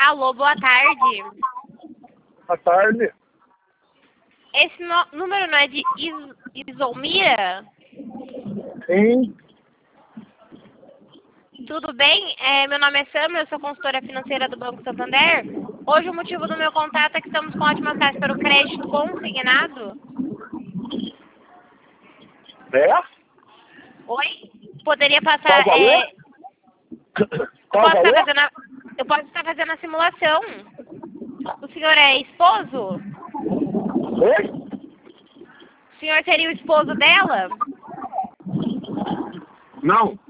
Alô, boa tarde. Boa tarde. Esse número não é de Isolmira? Sim. Tudo bem? Meu nome é Samia, eu sou consultora financeira do Banco Santander. Hoje o motivo do meu contato é que estamos com ótimas taxas para o crédito consignado. É? Oi? Poderia Qual passar... o valor? Qual o valor? Eu posso estar fazendo a simulação. O senhor é esposo? Oi? O senhor seria o esposo dela? Não.